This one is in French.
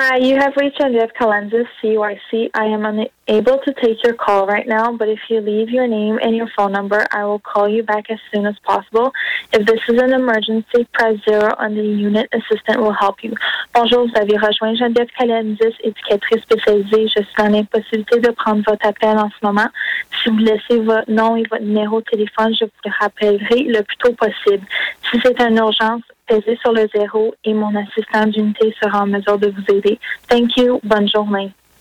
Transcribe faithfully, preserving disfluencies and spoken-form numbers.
Hi, you have reached Genevieve Calenzis, C Y C. I am unable to take your call right now, but if you leave your name and your phone number, I will call you back as soon as possible. If this is an emergency, press zero and the unit assistant will help you. Bonjour, vous avez rejoint Geneviève Calenzis, éducatrice spécialisée. Je suis dans l'impossibilité de prendre votre appel en ce moment. Si vous laissez votre nom et votre numéro de téléphone, je vous le rappellerai le plus tôt possible. Si c'est une urgence, pesez sur le zéro et mon assistant d'unité sera en mesure de vous aider. Thank you. Bonne journée.